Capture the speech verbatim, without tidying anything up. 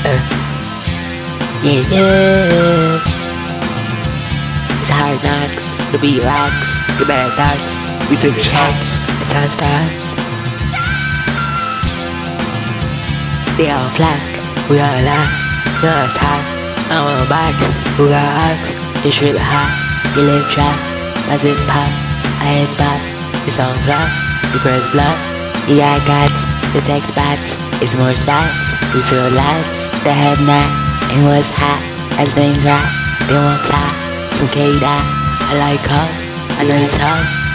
Uh, yeah, yeah. It's hard knocks, the beat rocks, the bad thoughts, we took shots, the time stops. They all flock, we all lock, you're on top, I'm on back, who got ox, just rip hot, you lip trap, my zip pop, I hit spot, it's on flop, you press block, you got guts, the sex spots, it's more spots, we feel lots, the head knot, and what's hot, as things rock, they won't plot, some K-Dot, I like coke, I know it's hot.